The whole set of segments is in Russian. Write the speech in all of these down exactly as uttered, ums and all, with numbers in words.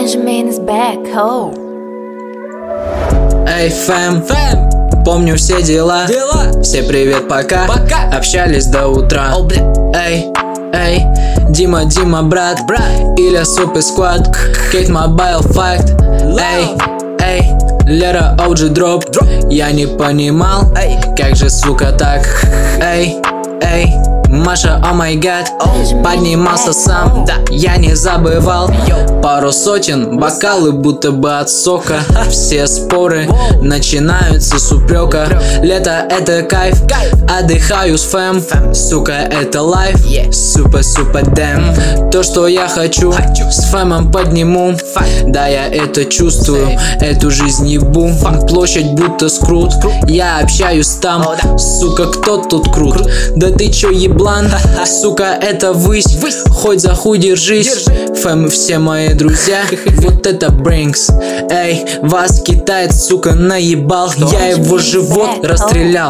Benjamin is back, oh. Эй, фэм, фэм, помню все дела, дела. Все привет, пока, пока. Общались до утра. Oh, эй, эй, Дима, Дима, брат, брат. Или Супер Сквад, Кейт Мобайл Факт. Эй, эй, Лера о джи дроп. Я не понимал, эй, как же, сука, так. Эй, эй, Маша, о май гад, поднимался сам, да, я не забывал. Пару сотен, бокалы будто бы от сока. Все споры начинаются с упрека. Лето это кайф, отдыхаю с фэм. Сука, это лайф, супер-супер дэм. То, что я хочу, с фэмом подниму. Да, я это чувствую, эту жизнь ебу. Площадь будто скрут, я общаюсь там. Сука, кто тут крут? Да ты чё, еблан? Сука, это высь, хоть за хуй держись. Фэм, все мои друзья, вот это Бринкс. Эй, вас китаец, сука, наебал. Я его живот расстрелял.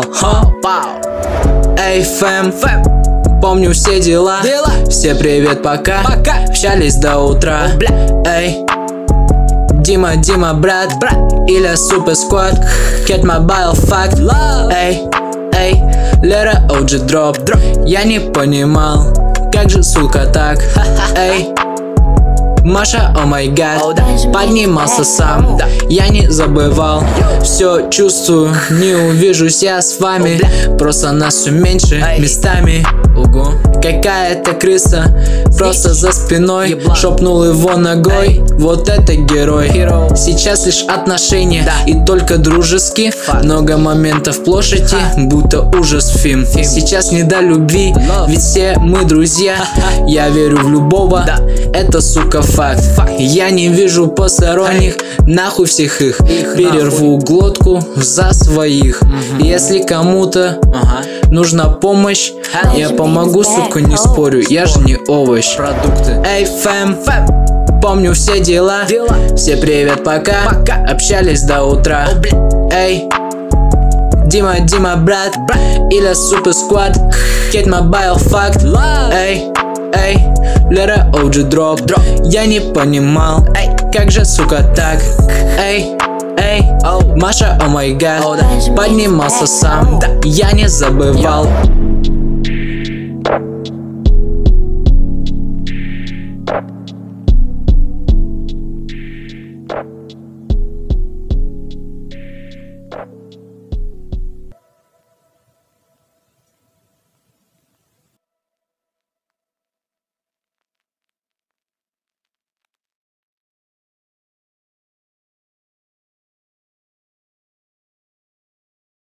Эй, фэм, помню все дела. Все привет, пока. Общались до утра. Эй, Дима, Дима, брат, или Супер Сквад, Кейт Мобайл Факт. Эй, эй, Лера о джи дроп. Я не понимал, как же, сука, так. Эй, Маша, о май гад, поднимался сам, я не забывал. Все чувствую, не увижусь я с вами. Просто нас все меньше местами. Ого. Какая-то крыса просто за спиной шепнул его ногой. Вот это герой. Сейчас лишь отношения и только дружеские. Много моментов площади, будто ужас фильм. Сейчас не до любви, ведь все мы друзья. Я верю в любого, это, сука, факт. Я не вижу посторонних, нахуй всех их. Перерву глотку за своих. Если кому-то нужна помощь, я помогу, сука, не спорю, я же не овощ. Продукты. Эй, фэм, помню все дела. Все привет, пока. Общались до утра. Эй, Дима, Дима, брат, или Супер Сквад, Кейт Мобайл Факт. Эй, эй, Лера о джи дроп. Я не понимал, как же, сука, так. Эй, эй, Маша, о май гад, поднимался сам, я не забывал.